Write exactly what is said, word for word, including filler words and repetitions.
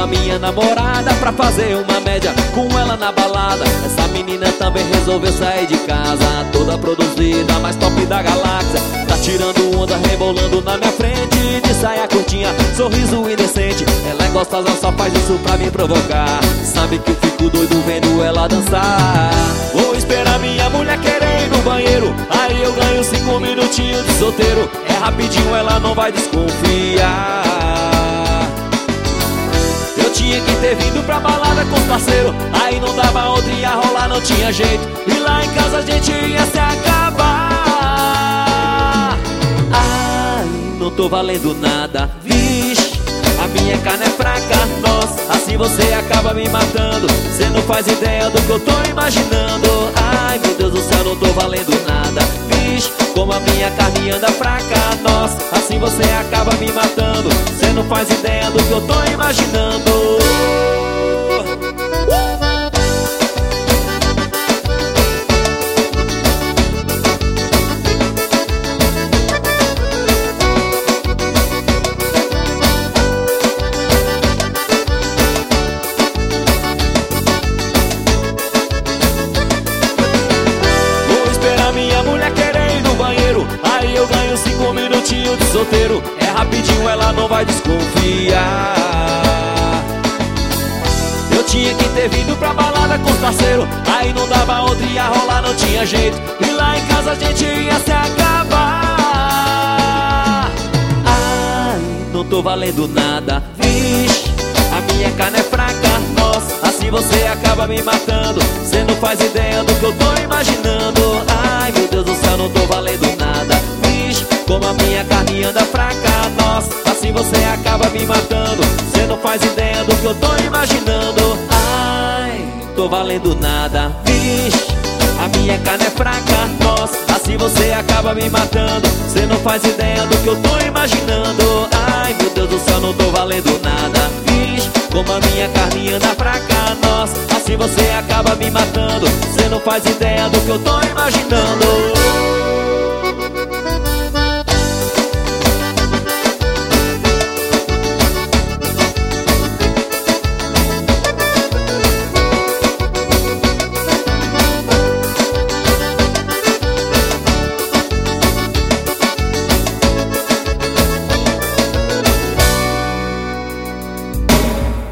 minha namorada pra fazer uma média com ela na balada. Essa menina também resolveu sair de casa, toda produzida, mais top da galáxia. Tá tirando onda, rebolando na minha frente, de saia curtinha, sorriso indecente. Ela é gostosa, só faz isso pra me provocar. Sabe que eu fico doido vendo ela dançar. Vou esperar minha mulher querer ir no banheiro, aí eu ganho cinco minutinhos de solteiro. É rapidinho, ela não vai desconfiar. Eu tinha que ter vindo pra balada com os parceiros, aí não dava outra, ia rolar, não tinha jeito. E lá em casa a gente ia se acabar. Ai, não tô valendo nada, vixe, a minha carne é fraca, nossa, assim você acaba me matando. Cê não faz ideia do que eu tô imaginando. Ai, meu Deus do céu, não tô valendo nada, vixe, como a minha carne anda fraca, nossa, assim você acaba me matando. Cê não faz ideia do que eu tô imaginando. Minha mulher querer ir no banheiro, aí eu ganho cinco minutinhos de solteiro. É rapidinho, ela não vai desconfiar. Eu tinha que ter vindo pra balada com os parceiros, aí não dava outra, ia rolar, não tinha jeito. E lá em casa a gente ia se acabar. Ai, não tô valendo nada, vixe, a minha carne é fraca, nossa, assim você acaba me matando. Cê não faz ideia do que eu tô imaginando. Ai, meu Deus do céu, não tô valendo nada, vixe, como a minha carne anda fraca, nossa, assim você acaba me matando. Cê não faz ideia do que eu tô imaginando. Ai, tô valendo nada, vixe, a minha carne é fraca, nossa, assim você acaba me matando. Cê não faz ideia do que eu tô imaginando. Ai, meu Deus do céu, não tô valendo nada, vixe, como a minha carne anda fraca, nossa, assim você acaba me matando. Cê não faz ideia do que eu tô imaginando.